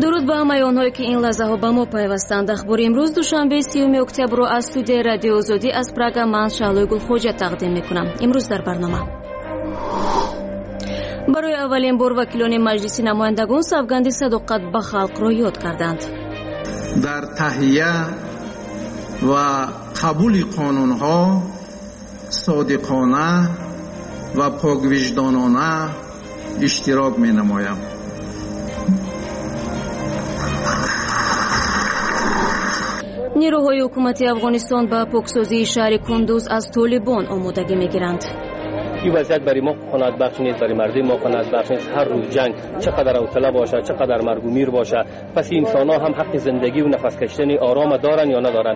درود به همه آنهایی که این لحظه ها به ما پیوستند. اخبار امروز دوشنبه 30 اکتبر را از استودیوی رادیو آزادی از پراگ من شعله گلخوجه تقدیم میکنم. امروز در برنامه برای اولین بار وکیلان مجلس نمایندگان سوگند صداقت به خلق را یاد کردند. در تهیه و قبول قانونها صادقانه و پاکوجدانانه اشتراک می نمایم. نیروهای حکومتی افغانستان به پاکسازی شهر کندوز از طالبان آمادگی میگیرند. این وضعیت برای ما قناعت بخش نیست، برای مردم ما قناعت بخش نیست. هر روز جنگ، چقدر حوصله باشه، چقدر مرگ و میر باشه، پس انسان ها هم حق زندگی و نفس کشیدن آرام دارن یا ندارن.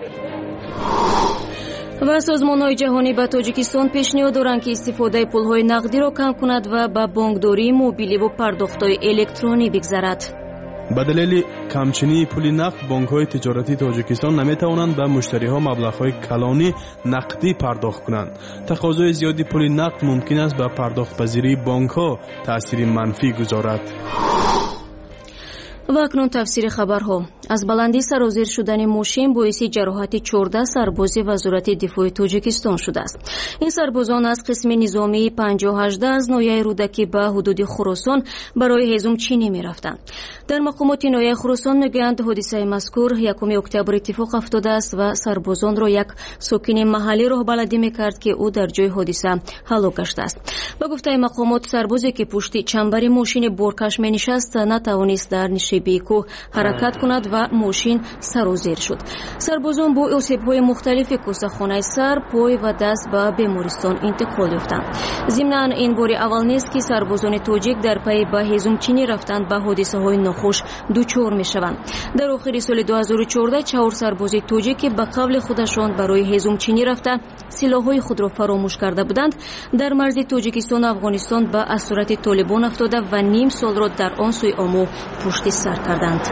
و سازمان‌های جهانی به تاجیکستان پیشنهاد دارند که استفاده پول‌های نقدی را کم کند و به بانکداری موبیلی و پرداخت‌های الکترونی بگذارد. به دلیل کمچینی پول نقد بانک‌های تجارتی تاجیکستان نمی‌توانند به مشتری‌ها مبلغ‌های کلانی نقدی پرداخت کنند. تقاضای زیادی پول نقد ممکن است به پرداخت پذیری بانک‌ها تأثیر منفی گذارد. و اکنون تفسیر خبرها. از بلندی سرازیر شدن ماشین باعث جراحت 14 سرباز وزارت دفاع تاجیکستان شده است. این سربازان از قسم نظامی 518 از ناحیه رودکی به حدود خراسان برای هزم چینی می رفتند. در مقامات ناحیه خراسان میگویند حادثه مذکور 1 اکتبر اتفاق افتاده است و سربازان را یک ساکن محلی راهبردی میکرد که او در جای حادثه هلاک گشته است. به گفته مقامات سربازی که پشت چنبر ماشین بارکش می نشست نتوانست در نشیبی کوه حرکت کند و ماشین سرازیر شد. سربازان با آسیب‌های مختلف کوسه‌خانه سر، پای و دست به بیمارستان انتقال یافتند. ضمناً این بار اول نیست که سربازان تاجیک در پی به هزم چینی رفتند به حادثه‌های ناخوش دچار می‌شوند. در آخر سال 2014 4 سرباز تاجیک که به قبل خودشان برای هزم چینی رفته سلاح‌های خود را فراموش کرده بودند در مرز تاجیکستان و افغانستان به اسارت طالبان افتاده و نیم سال را در آن سوی آمو پشت سر کردند.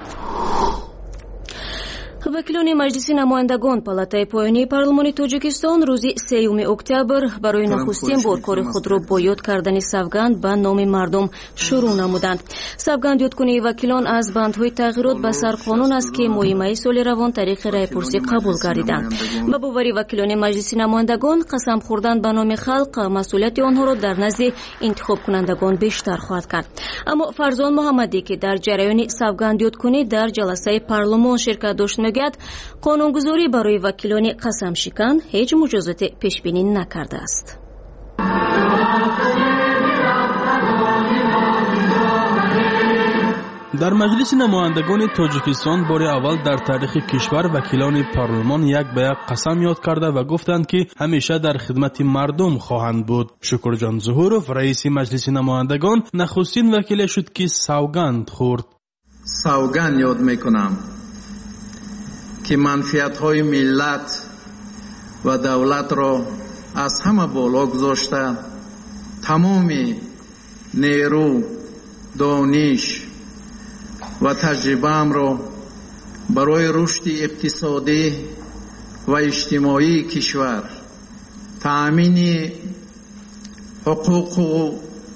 وکیلان مجلس نمایندگان پالاتای پایانی پارلمان تاجیکستان روز 3 اکتبر برای نخستین بار کار خود را با یاد کردن سوگند به نام مردم شروع نمودند. سوگند یادکنی وکیلان از بندهای تغییرات به سر قانون است که مهمه سال روان طریق رایپرسی قبول گردیدند. به باور وکیلان مجلس نمایندگان قسم خوردن به نام خلق مسئولیت آنها را در نزد انتخاب کنندگان بیشتر خواهد کرد. اما فرزان محمدی که در جریان سوگند یادکنی در جلسه پارلمان شرکت داشت میگوید قانونگذاری برای وکیلان قسم شکن هیچ مجازات پیش بینی نکرده است. در مجلس نمایندگان تاجیکستان بار اول در تاریخ کشور وکیلان پارلمان یک به یک قسم یاد کرده و گفتند که همیشه در خدمت مردم خواهند بود. شکرجان ظهورов رئیس مجلس نمایندگان نخستین وکیل شد که سوگند خورد. سوگند یاد میکنم که منفعت‌های ملت و دولت را از همه بالا گذاشته تمام نیرو، دانش و تجربه‌ام را برای رشد اقتصادی و اجتماعی کشور، تأمین حقوق و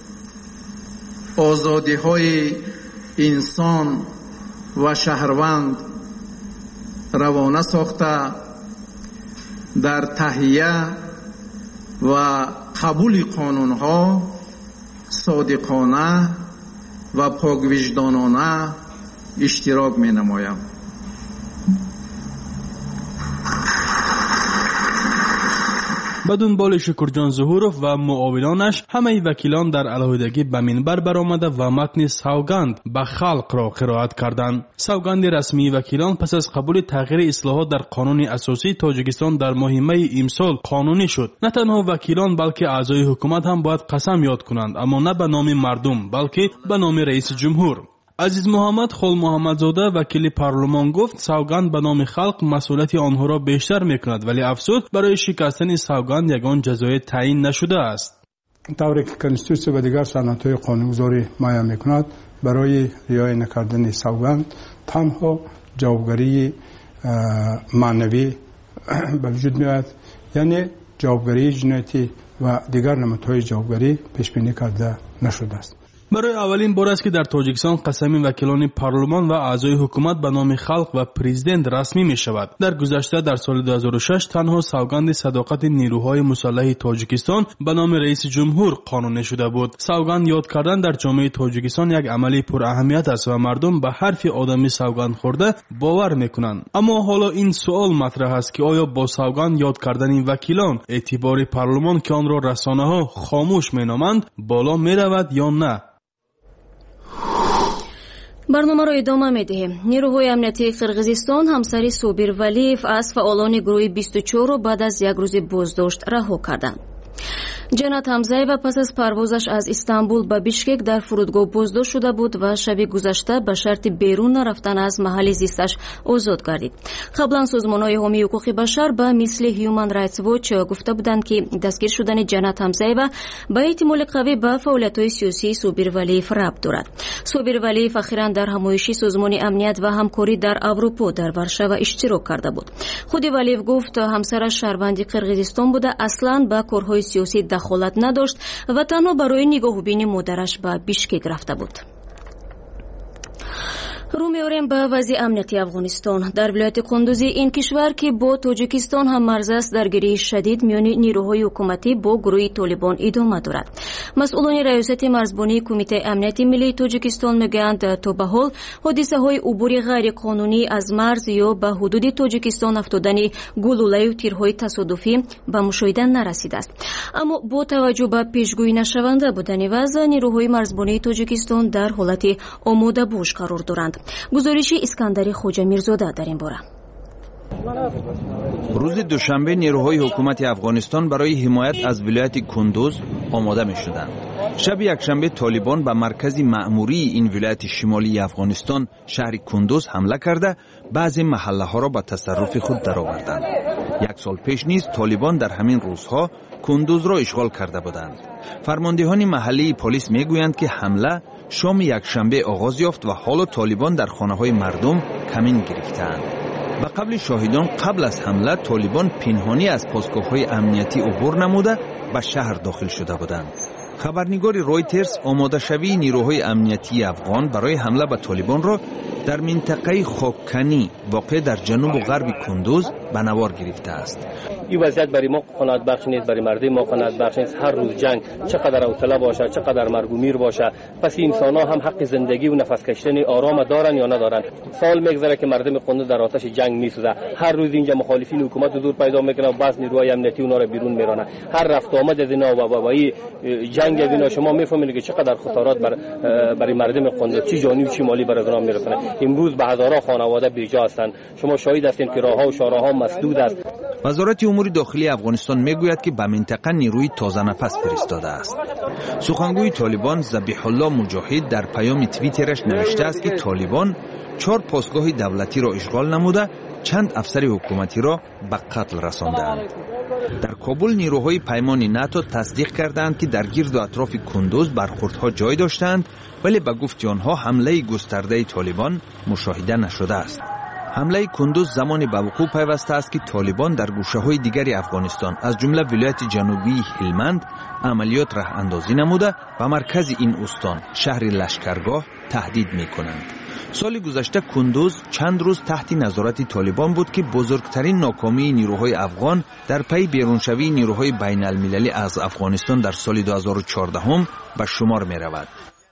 آزادی‌های انسان و شهروند روانه ساخته در تهیه و قبول قانونها صادقانه و پاکوجدانانه اشتراک می نمایم. به دنبال شکرجان ظهورов و معاونانش همه وکیلان در علیحدگی به منبر برآمده و متن سوگند به خلق را قرائت کردند. سوگند رسمی وکیلان پس از قبول تغییر اصلاحات در قانون اساسی تاجیکستان در ماه می امسال قانونی شد. نه تنها وکیلان بلکه اعضای حکومت هم باید قسم یاد کنند، اما نه به نام مردم بلکه به نام رئیس جمهور. عزیز محمد خل محمدزاده وکیل پارلمان گفت سوگند به نام خلق مسئولیت آنها را بیشتر میکند، ولی افسوس برای شکستن سوگند یگان جزای تعیین نشده است. طوری که کنستیتوسی و دیگر سنت‌های قانونگذاری معین میکند برای رعایت نکردن سوگند تنها جوابگری معنوی به وجود میاد، یعنی جوابگری جنایتی و دیگر نمادهای جوابگری پیش بینی کرده نشده است. برای اولین بار است که در تاجیکستان قسمی وکیلان پارلمان و اعضای حکومت به نام خلق و پرزیدنت رسمی می شود. در گذشته در سال 2006 تنها سوگند صداقت نیروهای مسلح تاجیکستان به نام رئیس جمهور قانونی شده بود. سوگند یاد کردن در جامعه تاجیکستان یک عملی پر اهمیت است و مردم به حرف آدمی سوگند خورده باور میکنند. اما حالا این سوال مطرح است که آیا با سوگند یاد کردن این وکیلان اعتبار پارلمان که آن را رسانه‌ها خاموش مینامند بالا می رود یا نه؟ برنامه را ادامه می‌دهیم. نیروهای امنیتی قرغیزستان همسر صابر ولیف از فعالان گروه 24 را بعد از یک روز بازداشت رها کردند. جنت حمزه‌ایوا پس از پروازش از استانبول به بیشکک در فرودگاه بازداشت شده بود و شب گذشته به شرط بیرون نرفتن از محل زیستش آزاد گردید. قبلا سازمان‌های حامی حقوق بشر به مثل هیومن رایتس واچ گفته بودند که دستگیر شدن جنت حمزه‌ایوا به احتمال قوی به فعالیت‌های سیاسی صابر ولیف ربط دارد. صابر ولیف اخیراً در همایشی سازمان امنیت و همکاری در اروپا در ورشاو اشتراک کرده بود. خود ولیف گفت همسرش شهروند قرغیزستان بوده، اصلاً به کارهای سیاسی دخالت نداشت و تنها برای نگاهبینی مادرش به بیشکک رفته بود. رو می‌آوریم به وضع امنیتی افغانستان. در ولایت قندوز این کشور که با تاجیکستان هم مرز است، درگیری شدید میان نیروهای حکومتی با گروه طالبان ادامه دارد. مسئولان ریاست مرزبانی کمیته امنیتی ملی تاجیکستان میگویند تا به حال حادثه‌های عبور غیر قانونی از مرز یا به حدود تاجیکستان افتادن گلوله و تیرهای تصادفی به مشاهده نرسیده است. اما با توجه به پیشگویی نشونده بودن وضع، نیروهای مرزبانی تاجیکستان در حالت آماده باش قرار دارند. گزارش اسکندر خوجا میرزاده در این باره. روز دوشنبه نیروهای حکومت افغانستان برای حمایت از ولایت کندوز آماده می شدند. شب یکشنبه طالبان به مرکز مأموری این ولایت شمالی افغانستان شهر کندوز حمله کرده بعضی محله ها را به تصرف خود درآوردند. یک سال پیش نیز طالبان در همین روزها کندوز را اشغال کرده بودند. فرماندهان محلی پلیس می گویند که حمله شام یکشنبه آغاز یافت و حالا طالبان در خانه‌های مردم کمین گرفتند. به قبل شاهدان قبل از حمله طالبان پنهانی از پاسگاه‌های امنیتی عبور نموده به شهر داخل شده بودند. خبرنگار رویترز آماده شوی نیروهای امنیتی افغان برای حمله به طالبان را در منطقه خاککنی واقع در جنوب و غرب کندوز به نوار گرفته است. این وضعیت برای ما قناعت بخش نیست، برای مردم ما قناعت بخش نیست. هر روز جنگ چقدر حوصله باشه، چقدر مرگ و میر باشه، پس انسان ها هم حق زندگی و نفس کشیدن آرام دارن یا ندارن. سال میگذره که مردم قندوز در آتش جنگ میسوزه. هر روز اینجا مخالفین حکومت حضور پیدا میکنه و بعض نیروهای امنیتی اونا رو بیرون میرانه. هر رفت آمد از اینا و جنگ از اینا شما میفهمید که چقدر خسارات برای مردم قندوز چی جانی و چی مالی بر اونها میرسونه. امروز به هزارها خانواده بیجا هستند. شما شاهد هستید که راهها و شاهراها مسدود است. وزارت امور داخلی افغانستان میگوید که به منطقه نیروی تازه نفس فرستاده است. سخنگوی طالبان ذبیح الله مجاهد در پیام توییترش نوشته است که طالبان 4 پاسگاه دولتی را اشغال نموده چند افسر حکومتی را به قتل رساندند. در کابل نیروهای پیمان ناتو تصدیق کردند که در گرد و اطراف کندوز برخوردها جای داشتند، ولی به گفت آنها حمله گسترده طالبان مشاهده نشده است. حمله کندوز زمانی به وقوع پیوسته است که طالبان در گوشه‌های دیگر افغانستان از جمله ولایت جنوبی هلمند عملیات راه اندازی نموده و مرکز این استان شهر لشکرگاه تهدید می‌کنند. سال گذشته کندوز چند روز تحت نظارت طالبان بود که بزرگترین ناکامی نیروهای افغان در پی بیرونشوی نیروهای بین المللی از افغانستان در سال 2014 به شمار می‌رود.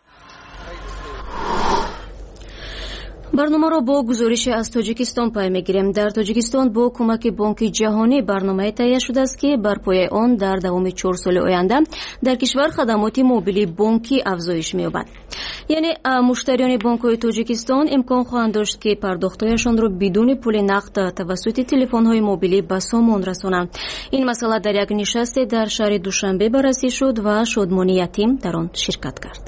برنامه را با گزارش از تاجیکستان پای میگیریم. در تاجیکستان با کمک بانک جهانی برنامه تهیه شده است که بر پایه آن در دوام 4 سال آینده در کشور خدمات موبیلی بانکی افزایش می‌یابد. یعنی مشتریان بانک‌های تاجیکستان امکان خواهند داشت که پرداخت‌هایشان را بدون پول نقد توسط تلفن‌های موبیلی به سامان رسانند. این مسئله در یک نشست در شهر دوشنبه بررسی شد و شادمانی یتیم در آن شرکت کرد.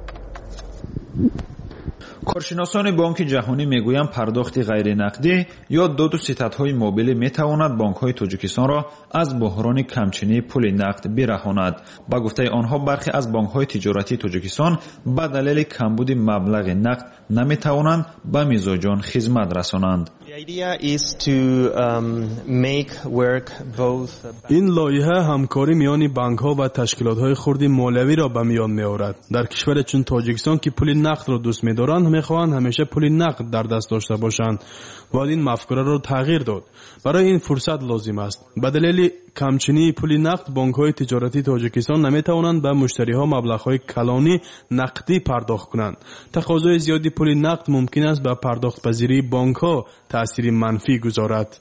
کارشناسان بانک جهانی میگویند پرداخت غیر نقدی یا داد و ستدهای موبیلی میتواند بانک‌های تاجیکستان را از بحران کمچینی پول نقد برهاند. با گفته آنها برخی از بانک‌های تجارتی تاجیکستان به دلیل کمبود مبلغ نقد نمیتوانند به میزبان خدمت رسانند. این لایحه همکاری میان بانک‌ها و تشکیلات‌های خردی مالیوی را به میان می‌آورد. در کشور چون تاجیکستان که پول نقد را دوست می‌دارند، می‌خواهند همیشه پول نقد در دست داشته باشند. باید این مفکوره را تغییر داد. برای این فرصت لازم است. به دلیل کمچینی پول نقد، بانک‌های تجارتی تاجیکستان نمی‌توانند به مشتری‌ها مبلغ‌های کلانی نقدی پرداخت کنند. تقاضای زیادی پول نقد ممکن است به پرداخت پذیری بانک‌ها تأثیر منفی گذارد.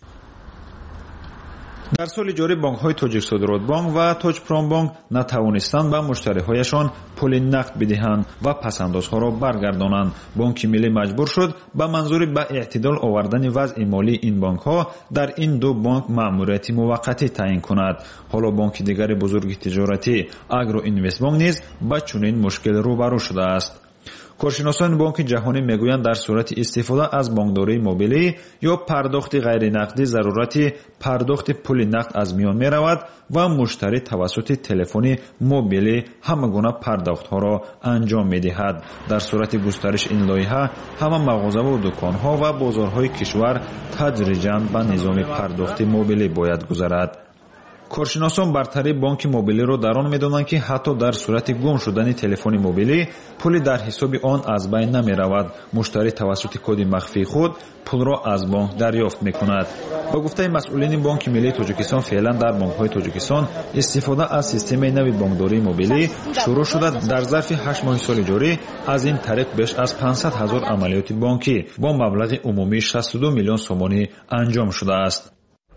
در سال جاری بانک‌های تاجیک صادرات بانک و تاج پرام بانک نتوانستند به مشتری‌هایشان پول نقد بدهند و پس‌اندازها را برگردانند. بانک ملی مجبور شد به منظور به اعتدال آوردن وضع مالی این بانک‌ها در این دو بانک مأموریت موقتی تعیین کند. حالا بانک دیگر بزرگ تجارتی اگرو اینوست بانک نیز با چنین مشکل روبرو شده است. کارشناسان بانک جهانی میگویند در صورت استفاده از بانکداری موبیلی یا پرداخت غیر نقدی ضرورت پرداخت پول نقد از میان می رود و مشتری توسط تلفن موبیلی همه گونه پرداخت ها را انجام می دهد. در صورت گسترش این لایحه همه مغازه و دکان ها و بازارهای کشور تدریجاً به نظام پرداخت موبیلی باید گذرد. کارشناسان برتری بانک موبیلی را در آن می‌دانند که حتی در صورت گم شدن تلفن موبیلی پول در حساب آن از بین نمی رود. مشتری توسط کد مخفی خود پول را از بانک دریافت می‌کند. با گفته مسئولین بانک ملی تاجیکستان فعلا در بانک‌های تاجیکستان استفاده از سیستم نوی بانکداری موبیلی شروع شده. در ظرف 8 ماه سال جاری از این طریق بیش از 500,000 عملیات بانکی با مبلغ عمومی 62 میلیون سومانی انجام شده است.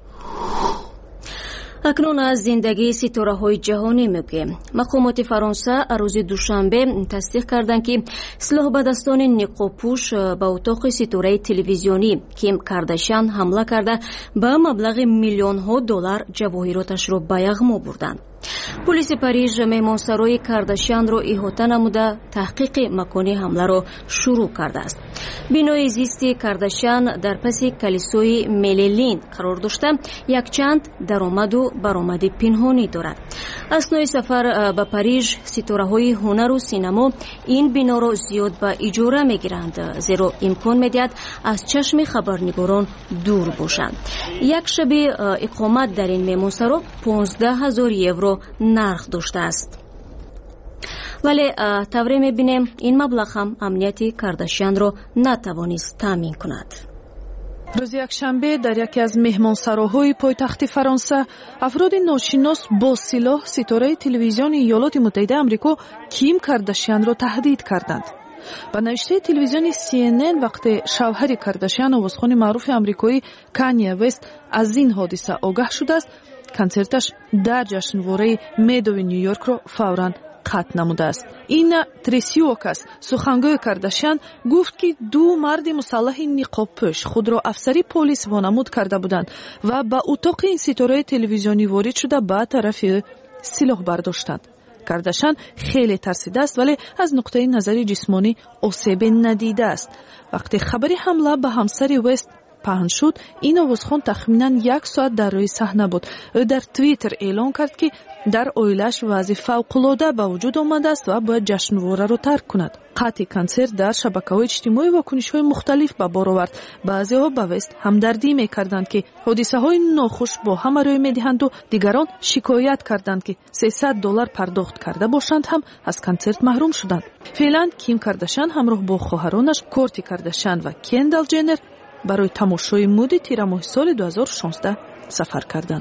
اکنون از زندگی ستاره‌های جهانی میگوییم. مقامات فرانسه روز دوشنبه تصدیق کردند که سلاح به دستان نقاب‌پوش به اتاق ستاره تلویزیونی کیم کارداشیان حمله کرده به مبلغ میلیون‌ها دلار جواهراتش را به یغما بردند. پلیس پاریژ مهمانسرای کارداشیان را احاطه نموده تحقیق مکان حمله را شروع کرده است. بینای زیست کارداشیان در پس کلیسای میللین قرار داشته یک چند درآمد و برآمد پنهانی دارد. اثنای سفر به پاریژ ستاره‌های هنر و سینما این بنا را زیاد به اجاره میگیرند، زیرا امکان میدهد از چشم خبرنگاران دور باشند. یک شب اقامت در این مهمانسرا 15,000 یورو نرخ داشته است. ولی طوری میبینیم این مبلغ هم امنیت کارداشیان را نتوانست تامین کند. روز یکشنبه در یکی از مهمانسراهای پایتخت فرانسه افراد ناشناس با سلاح ستاره تلویزیون ایالات متحده آمریکا کیم کارداشیان را تهدید کردند. با نوشته تلویزیون CNN وقتی شوهر کارداشیان آوازخوان معروف آمریکایی کانیه وست از این حادثه آگاه شده است، کنسرتش در جشنواره میدوی نیویورک را فوراً قطع نموده است. این تریسی اوکاس سخنگوی کارداشیان گفت که دو مرد مسلح نقاب پوش خود را افسری پلیس وانمود کرده بودند و با اتاق این ستاره تلویزیونی وارد شده به طرف سلاح برداشتند. کارداشیان خیلی ترسیده است ولی از نقطه نظر جسمانی آسیب ندیده است. وقتی خبری حمله به همسر وست پهن شد، این آوازخوان تخمینا 1 ساعت در روی صحنه بود. او در توییتر اعلام کرد که در اویلش وضع فوق‌العاده به وجود آمده است و باید جشنواره را ترک کند. قطع کنسرت در شبکه‌های اجتماعی واکنش‌های مختلف به بار آورد. بعضی‌ها به وست همدردی می‌کردند که حادثه‌های ناخوش با هم روی می‌دهند و دیگران شکایت کردند که $300 پرداخت کرده باشند هم از کنسرت محروم شدند. فعلا کیم کارداشیان همراه با خواهرانش کورتی کارداشیان و کندال جنر برای تماشای مود تیر ماه سال 2016 سفر کردند.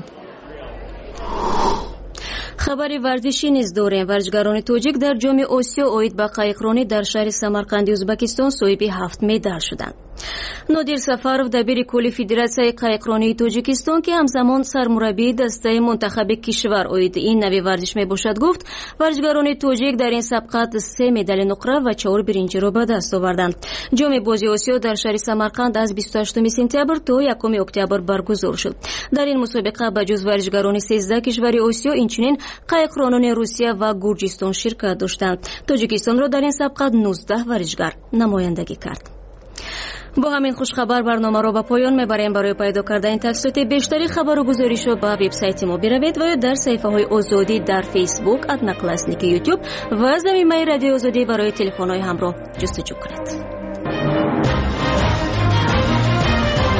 خبری ورزشی نیز داریم. ورزشکاران تاجیک در جام آسیا اوید به قایقرانی در شهر سمرقند ازبکستان صاحب 7 مدال شدند. نادر سفرов دبیر کل فدراسیای قایقرانی تاجیکستان که همزمان سرمربی دسته منتخب کشور اوید این نوع ورزش میباشد گفت ورزشکاران تاجیک در این سبقت 3 مدال نقره و 4 برنج را به دست آوردند. جام بازی آسیا در شهر سمرقند از 28 سپتامبر تا 1 اکتبر برگزار شد. در این مسابقه به جز ورزشکاران 13 کشور آسیا اینچنین قایقرانان روسیه و گرجستان شرکت داشتند. تاجیکستان را در این سبقت 19 ورزشکار نمایندگی کرد. با همین خوش خبر برنامه را به پایان میبریم. برای پیدا کردن تفصیلات بیشتری خبر و گزارش را به وبسایت ما بروید و یا در صفحه های آزادی در فیسبوک @نقلاسنیک یوتیوب و زمینه رادیو آزادی برای تلفن های همراه جستجو کنید.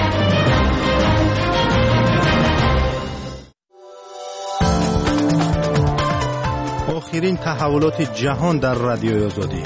آخرین تحولات جهان در رادیوی آزادی.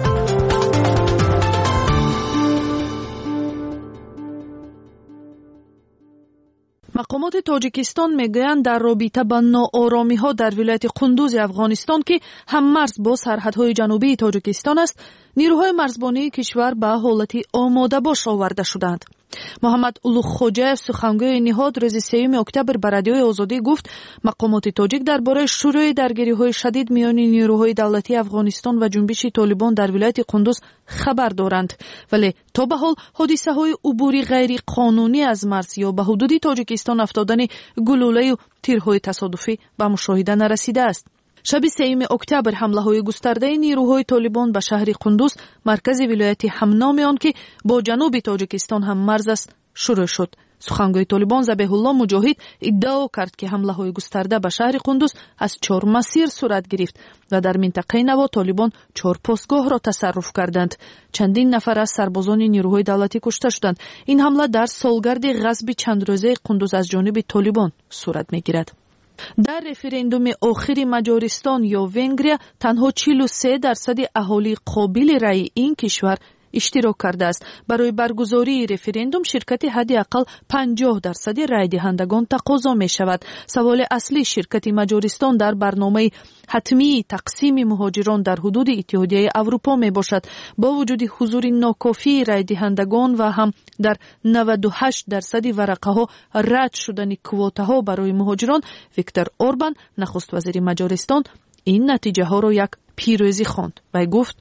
مقامات تاجیکستان میگویند در رابطه با ناآرامی‌ها در ولایت قندوز افغانستان که هم مرز با سرحدهای جنوبی تاجیکستان است، نیروهای مرزبانی کشور به حالت آماده باش آورده شدند. محمد اولوخوجاев سخنگوی نهاد روز 3 اکتبر به رادیوی آزادی گفت مقامات تاجیک درباره شروع درگیری‌های شدید میان نیروهای دولتی افغانستان و جنبش طالبان در ولایت قندوز خبر دارند، ولی تا به حال حادثه‌های عبوری غیر قانونی از مرز یا به حدود تاجیکستان افتادن گلوله و تیرهای تصادفی به مشاهده نرسیده است. شب 3 اکتبر حمله‌های گسترده نیروهای طالبان به شهر قندوز، مرکز ولایت همنام آن که با جنوب تاجیکستان هم مرز است، شروع شد. سخنگوی طالبان ذبیح الله مجاهد ادعا کرد که حمله‌های گسترده به شهر قندوز از 4 مسیر صورت گرفت و در منطقه نوا طالبان 4 پستگاه را تصرف کردند. چندین نفر از سربازان نیروهای دولتی کشته شدند. این حمله در سالگرد غصب چند روزه قندوز از جانب طالبان صورت می‌گیرد. در رفراندوم آخری مجارستان یا ونگریا تنها 43% اهالی قابل رأی این کشور اشتراک کرده است. برای برگزاری رفراندوم شرکت حداقل 50% رای دهندگان تقاضا می شود. سوال اصلی شرکت مجارستان در برنامه حتمی تقسیم مهاجران در حدود اتحادیه اروپا می باشد. با وجود حضور ناکافی رای دهندگان و هم در 98% ورقه ها رد شدن کوتا ها برای مهاجران، ویکتور اوربان نخست وزیر مجارستان این نتیجه ها را یک پیروزی خواند و گفت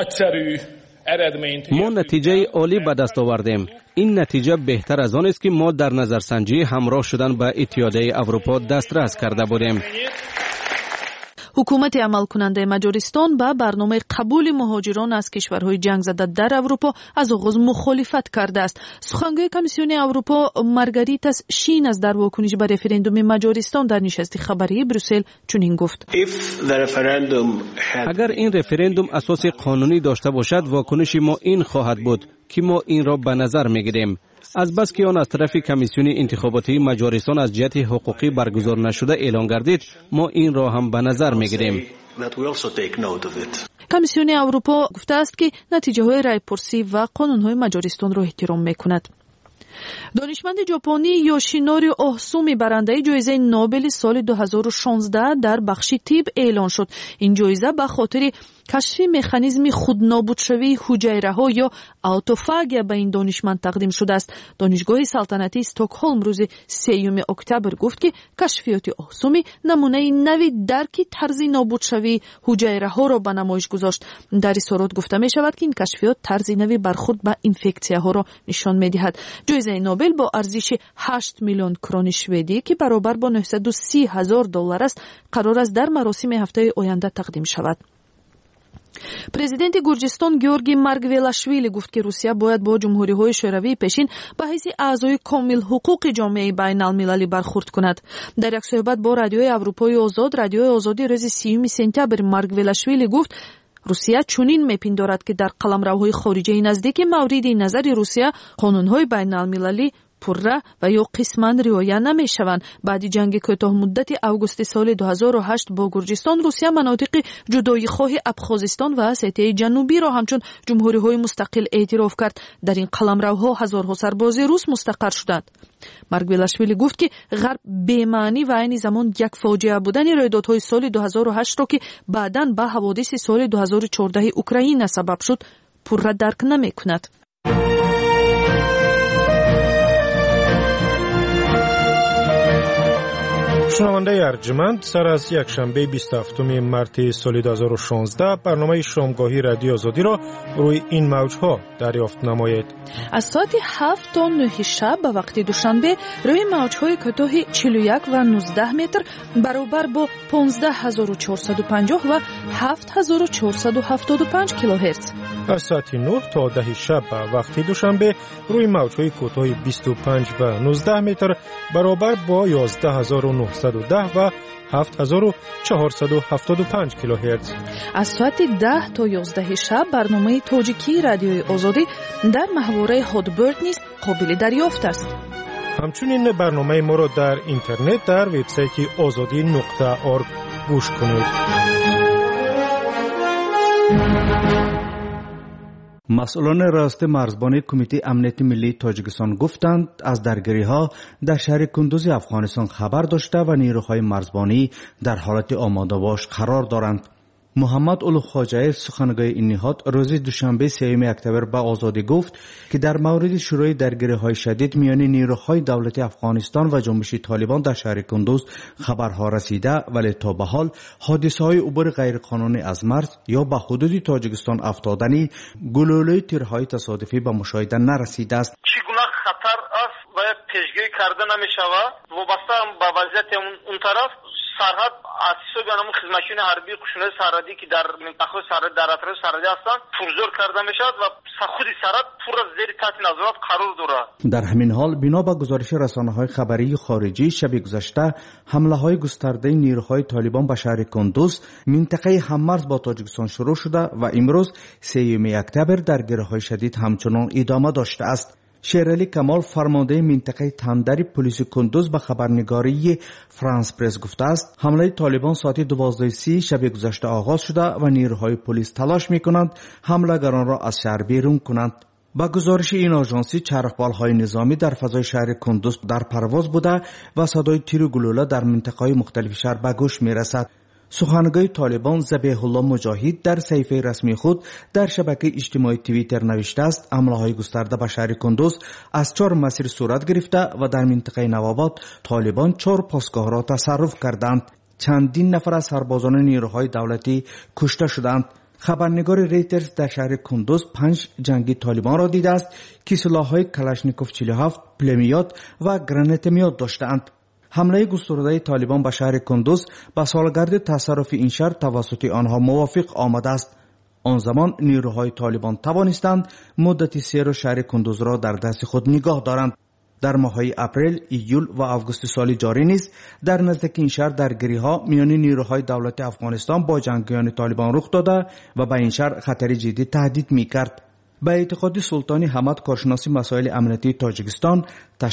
ما نتیجه عالی به دست آوردیم. این نتیجه بهتر از آن است که ما در نظرسنجی همراه شدن به اتحادیه اروپا دسترس کرده بودیم. حکومت عمل کننده مجارستان با برنامه قبول مهاجران از کشورهای جنگ زده در اروپا از آغاز مخالفت کرده است. سخنگوی کمیسیون اروپا مارگاریتاس شینز در واکنش به رفراندوم مجارستان در نشست خبری بروسل چنین گفت: اگر این رفراندوم اساس قانونی داشته باشد، واکنش ما این خواهد بود که ما این را به نظر میگیریم. از بس که آن از طرف کمیسیون انتخاباتی مجارستان از جهت حقوقی برگزار نشده اعلان گردید، ما این را هم به نظر میگیریم. کمیسیون اروپا گفته است که نتیجه های رای پرسی و قانون های مجارستان را احترام میکند. دانشمند ژاپنی یوشینوری اوهسومی برنده جایزه نوبل سال 2016 در بخش طب اعلان شد. این جایزه به خاطر کشف مکانیزم خودنابودشوی حجره ها یا اتوفاگی به این دانشمند تقدیم شده است. دانشگاه سلطنتی استکهلم روز 3 اکتبر گفت که کشفیات اوهسومی نمونه نوی درک طرز نابودشوی حجره ها را به نمایش گذاشت. در اظهارات گفته می شود که این کشفیات طرز نوی برخورد به اینفکسیه ها را نشان می دهد. جایزه نوبل با ارزش 8 میلیون کرون شوئدی که برابر با $930,000 است، قرار است در مراسم هفته آینده تقدیم شود. پرزیدنت گرجستان گیورگی مارگویلاشویلی گفت که روسیه باید با جمهوری‌های شوروی پیشین به حیث اعضای کامل حقوق جامعه بین‌المللی برخورد کند. در یک صحبت با رادیوی اروپای آزاد، رادیوی آزادی روز 30 سپتامبر مارگویلاشویلی گفت روسیه چنین میپندارد که در قلمروهای خارجی نزدیک مورد نظر روسیه قانون‌های بین‌المللی پرره و یا قسماً رعایت نمی‌شوند. بعد جنگ کوتاه مدت آگوست سال 2008 با گرجستان، روسیه مناطق جدایی‌خواه ابخازستان و اسیای جنوبی را همچون جمهوری‌های مستقل اعتراف کرد. در این قلمروها هزارها سرباز روس مستقر شدند. مارگویلاشویلی گفت که غرب بی‌معنی و عین زمان یک فاجعه بودن رویدادهای سال 2008 را که بعداً به حوادث سال 2014 اوکراین سبب شد پرره درک نمی‌کند. شنونده ارجمند، سر از یک شنبه 27 مارس سال 2016 برنامه شامگاهی رادیو آزادی را روی این موجها دریافت نمایید. از ساعت 7 تا 9 شب به وقت دوشنبه روی موجهای کوتاه 41 و 19 متر برابر با 15450 و 7475 کیلوهرتز. از ساعت 9 تا 10 شب به وقت دوشنبه روی موجهای کوتاه 25 و 19 متر برابر با 11910 و 7475 کیلوهرتز. از ساعت 10 تا 11 شب برنامه تاجیکی رادیوی آزادی در محوره هادبرد نیز قابل دریافت است. همچنین برنامه ما را در اینترنت در وبسایت azadi.org گوش کنید. مسئولان راست مرزبان کمیته امنیت ملی تاجیکستان گفتند از درگیری‌ها در شهر کندوز افغانستان خبر داشته و نیروهای مرزبانی در حالت آماده باش قرار دارند. محمد اولو خواجه سخنگوی این نهاد روز دوشنبه 3 اکتبر به آزادی گفت که در مورد شروع درگیری‌های شدید میان نیروهای دولتی افغانستان و جنبش طالبان در شهر کندوز خبرها رسیده، ولی تا به حال حادثه‌های عبور غیرقانونی از مرز یا به حدود تاجیکستان افتادنی گلوله تیرهای تصادفی به مشاهده نرسیده است. چگونه خطر است باید پیشگویی کرده نمی‌شود وابسته به وضعیت اون طرف سرحد اساس گانم خدمتچیان حربی قشون سرحدی که در منطقه سرحد در اطراف سرحدی هستند پرزور کرده میشد و خود سرحد پر از زیر تحت نظارت قرار دارد. در همین حال بنا به گزارش رسانه‌های خبری خارجی شب گذشته حمله‌های گسترده نیروهای طالبان به شهر کندوز منطقه هممرز با تاجیکستان شروع شده و امروز 3 اکتبر درگیری‌های شدید همچنان ادامه داشته است. شیرعلی کمال فرمانده منطقه تندری پلیس کندوز به خبرنگاری فرانس پرس گفته است حمله طالبان ساعت 12:30 شب گذشته آغاز شده و نیروهای پلیس تلاش می‌کنند حمله‌گران را از شهر بیرون کنند. با گزارش این آژانسی چرخبال‌های نظامی در فضای شهر کندوز در پرواز بوده و صدای تیر و گلوله در منطقه‌های مختلف شهر به گوش می‌رسد. سخنگوی طالبان ذبیح الله مجاهد در صفحه رسمی خود در شبکه اجتماعی توییتر نوشته است حمله‌های گسترده به شهر کندوز از 4 مسیر صورت گرفته و در منطقه نوآباد طالبان 4 پاسگاه را تصرف کردند. چندین نفر از سربازان نیروهای دولتی کشته شدند. خبرنگار ریترز در شهر کندوز 5 جنگی طالبان را دیده است که سلاح‌های کلاشنیکوف 47 پلمیات و گرانیت میاد داشتند. حمله گسترده طالبان به شهر کندوز به سالگرد تصرف این شهر توسط آنها موافق آمده است. آن زمان نیروهای طالبان توانستند مدت 3 روز شهر کندوز را در دست خود نگاه دارند. در ماه‌های اپریل، ایول و آگوست سال جاری نیز در نزدیک این شهر درگیری‌ها میان نیروهای دولت افغانستان با جنگیان طالبان رخ داده و به این شهر خطر جدی تهدید می‌کرد. به اعتقاد سلطانی حمد کارشناس مسائل امنیتی تاجیکستان،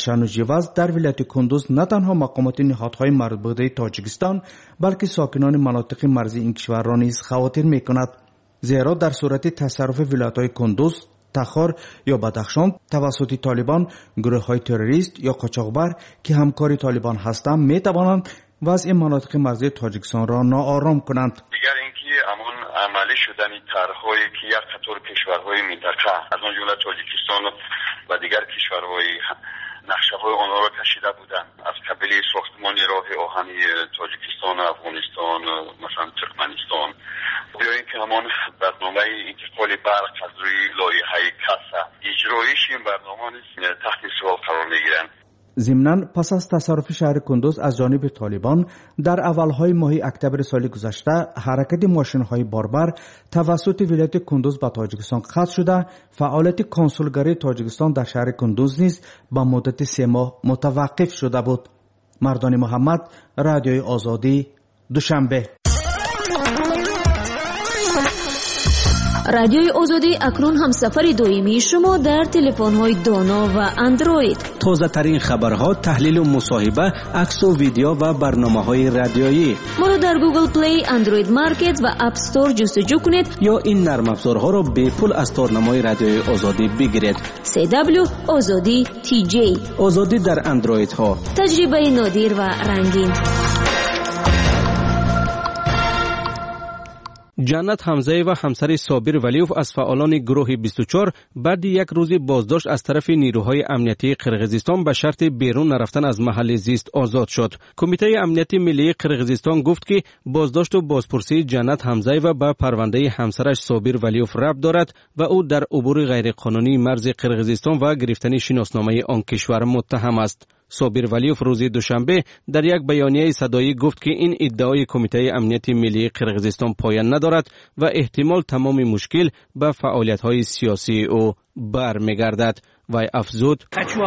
تشنج در ولایت کندوز نه تنها مقامات نهادهای مربوطه تاجیکستان بلکه ساکنان مناطق مرزی این کشور را نیز خواطر می‌کند، زیرا در صورت تصرف ولایت‌های کندوز، تخار یا بدخشان توسط طالبان، گروه‌های تروریست یا قاچاقبر که همکار طالبان هستند می‌توانند وضع مناطق مرزی تاجیکستان را ناآرام کنند. دیگر اینکه امان عملی شدن طرح‌هایی که یک قطار کشورهای منطقه از آن جمله تاجیکستان و دیگر کشورهای نقشه‌های آنها را کشیده بودند، از قبیل ساختمان راه آهنی تاجیکستان، افغانستان، مثلا ترکمنستان، بیاییم که همان برنامه انتقال برق از روی لایحه کاسا اجرایش این برنامه تحت سوال قرار می‌گیرند. ضمناً پس از تصرف شهر کندوز از جانب طالبان در اولهای ماه اکتبر سال گذشته حرکت ماشین‌های باربر توسط ولایت کندوز به تاجیکستان قطع شده، فعالیت کنسولگری تاجیکستان در شهر کندوز نیز به مدت 3 ماه متوقف شده بود. مردان محمد، رادیوی آزادی، دوشنبه. رادیوی آزادی اکنون همسفر دائمی شما در تلفن‌های دانا و اندروید. تازه ترین خبرها، تحلیل و مصاحبه، عکس و ویدیو و برنامه‌های رادیویی. ما را در گوگل پلی، اندروید مارکت و اپ استور جستجو کنید یا این نرم افزارها را به پول از تارنمای رادیوی آزادی بگیرید. CW آزادی TJ. آزادی در اندروید ها. تجربه نادر و رنگین. جنت حمزه و همسر صابر ولیوف از فعالان گروه 24 بعد یک روز بازداشت از طرف نیروهای امنیتی قرقیزستان به شرط بیرون نرفتن از محل زیست آزاد شد. کمیته امنیتی ملی قرقیزستان گفت که بازداشت و بازپرسی جنت حمزه و به پرونده همسرش صابر ولیوف ربط دارد و او در عبور غیرقانونی مرز قرقیزستان و گرفتن شناسنامه آن کشور متهم است. صابر ولیوف روز دوشنبه در یک بیانیه صدایی گفت که این ادعای کمیته امنیت ملی قرقیزستان پایان ندارد و احتمال تمام مشکل به فعالیت‌های سیاسی او برمیگردد. و افزود: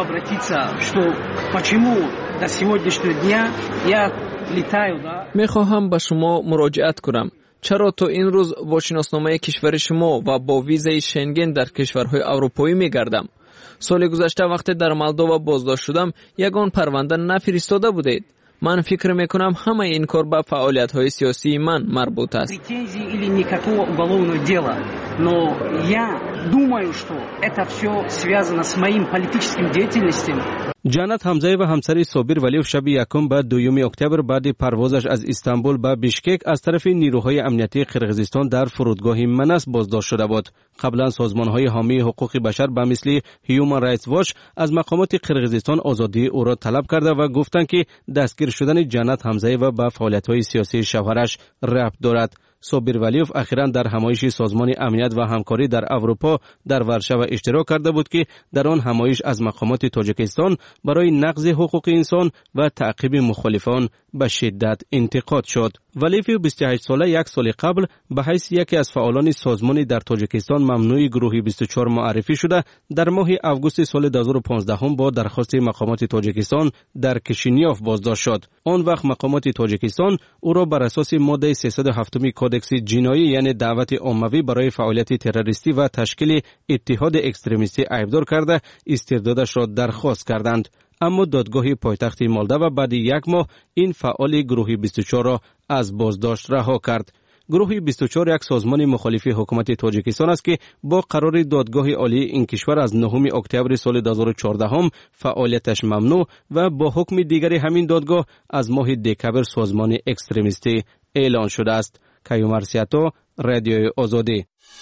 میخواهم به شما مراجعت کنم. چرا تا این روز با شناسنامه کشور شما و با ویزای شنگن در کشورهای اروپایی میگردم؟ سال گذشته وقتی در مالدووا بازداشت شدم یگان پرونده نفرستاده بودید. من فکر میکنم همه این کار به فعالیت‌های سیاسی من مربوط است. Но я думаю, что это все связано с моим политическим деятельностью. ҷанат ҳамзаев ва ҳамсари собир валиев шаби 1 ба 2 октябр баъди парвозаш аз Истанбул ба Бишкек аз тарафи нирӯҳои амнияти Қирғизистон дар фурудгоҳи Манас боздошт шуда буд. қаблан созмонҳои ҳомии ҳуқуқи башар ба мисли Human Rights Watch аз мақомоти Қирғизистон озодии ӯро талаб карда ва гуфтанд ки дастгир шудани Ҷанат ҳамзаева ба фаъолиятҳои сиёсии шавҳараш рабт дорад. собир валиев ахиран дар ҳамоиши созмони амният ва ҳамкорӣ дар Аврупо дар Варшава иштирок карда буд ки дар он ҳамоиш аз мақомоти Тоҷикистон барои нақзи ҳуқуқи инсон ва таъқиби мухолифон ба шиддат интиқод шуд. валиев 28 сола як соли қабл ба ҳайси яке аз фаъолони созмони дар Тоҷикистон мамнӯи гурӯҳи 24 муаррифӣ шуда дар моҳи августи соли 2015 бо дархости мақомоти Тоҷикистон дар Кишинёв боздошт шуд. он вақт мақомоти Тоҷикистон ӯро бар асоси моддаи 307 кодекси ҷиноӣ яъне даъвати оммавӣ барои фаъолияти террористӣ ва ташкили иттиҳоди экстремистӣ айбдор карда истирдодашро дархост карданд. аммо додгоҳи пойтахти Молдова баъди як моҳ ин фаъоли гурӯҳи 24ро аз боздошт раҳо кард. гурӯҳи 24 як созмони мухолифи ҳукумати Тоҷикистон аст ки бо қарори додгоҳи олии ин кишвар аз 9 октябри соли 2014 фаъолияташ мамнӯъ ва бо ҳукми дигари ҳамин додгоҳ аз моҳи декабр созмони экстремистӣ эълон шудааст. Каюмар Сиято, Радиои Озодӣ.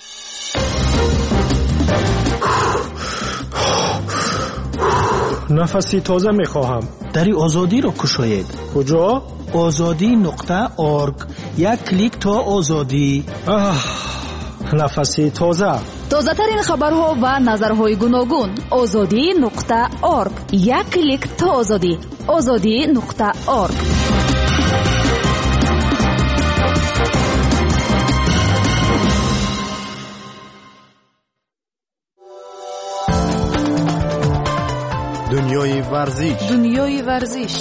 нафаси тоза мехоҳам. дари озодиро кушоед. куҷо? ozodi.org. як клик то озодӣ. нафаси тоза. тозатарин хабарҳо ва назарҳои гуногун. ozodi.org. як клик то озодӣ. ozodi.org. دنیای ورزش.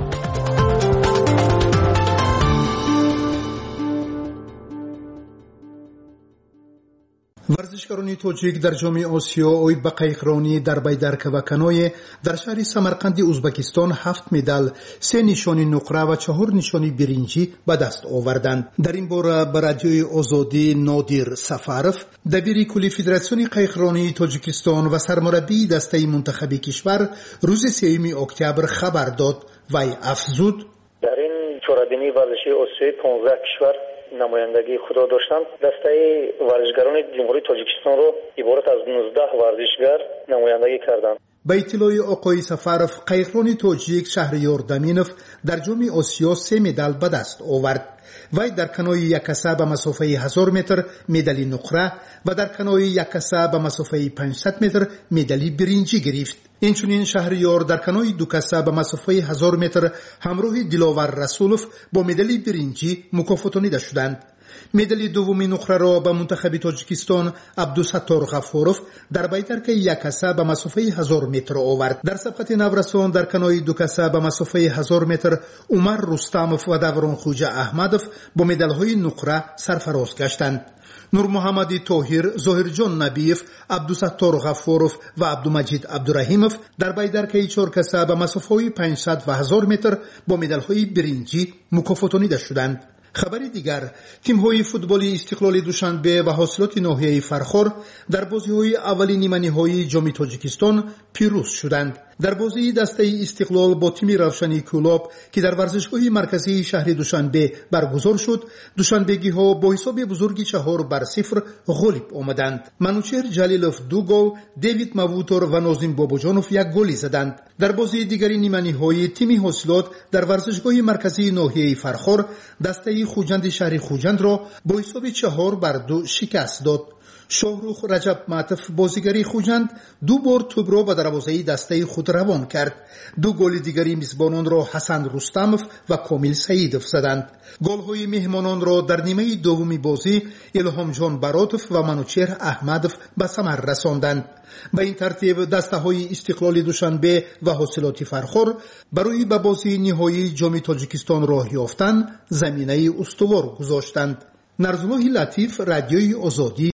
ورزشکارانی توجیک در جام آسیا اوی به قایقرانی در بیدرک و کنوی در شهر سمرقند ازبکستان 7 مدال، 3 نشانی نقره و 4 نشانی برنجی به دست آوردند. در این باره به رادیوی آزادی نادر سفرف دبیر کلی فدراسیون قایقرانی تاجیکستان و سرمربی دسته منتخب کشور روز 3 اکتبر خبر داد و افزود در این چهارمین ورزشی آسیایی 15 کشور نمایندگی خود داشتند. دسته ورزشگران جمهوری تاجیکستان را عبارت از 19 ورزشگر نمایندگی کردند. با اطلاع آقای سفرف قایقران تاجیک شهریار دمینوف در جام آسیا 3 مدال به دست آورد. وی در کنوی یک کسه به مسافه 1000 متر مدالی نقره و در کنوی یک کسه به مسافه 500 متر مدالی برنجی گرفت. اینچنین شهریار در کنوی 2 کسه به مسافه 1000 متر همراه دلاور رسولوف با مدالی برنجی مکافاتانیده شدند. مدالی دومی نقره را به منتخب تاجیکستان عبدالستار غفاروف در بیدرک 1 کسه به مسافه 1000 متر آورد. در سبقت نورسان در کنوی 2 کسه به مسافه 1000 متر عمر رستموف و دوران خوجه احمدوف با مدال‌های نقره سرفراز گشتند. نور محمد طاهر، ظاهرجان نبیف، عبدالستار غفاروف و عبدالمجید عبدالرحیموف در بیدرک 4 کسه به مسافه 500 و 1000 متر با مدال‌های برنجی مکافاتانیده شدند. خبر دیگر، تیم‌های فوتبالی استقلال دوشنبه و حاصلات ناحیه فرخار در بازی‌های اولی نیمه‌نهایی جام تاجیکستان پیروز شدند. در بازی دسته استقلال با تیم روشنی کلاب که در ورزشگاه مرکزی شهر دوشنبه برگزار شد، دوشنبگی‌ها با حساب بزرگی 4-0 غالب آمدند. منوچهر جلیلوف 2 گل، دیوید مووتور و نازم باباجانوف 1 گل زدند. در بازی دیگری نیمه‌نهایی تیم حاصلات در ورزشگاه مرکزی ناحیه فرخار دسته خوجند شهر خوجند را با حساب 4-2 شکست داد. شاهروخ رجب معطف بازیگری خوجند 2 بار توپ را به دروازه دسته خود روان کرد. 2 گل دیگری میزبانان را حسن رستموف و کامیل سعیدوف زدند. گل‌های مهمانان را در نیمه دومی بازی الهام جان براتوف و منوچهر احمدوف به ثمر رساندند. به این ترتیب دسته‌های استقلال دوشنبه و حاصلات فرخار برای به بازی نهایی جام تاجیکستان راه یافتن زمینه استوار گذاشتند. نرزالله لطیف، رادیوی آزادی،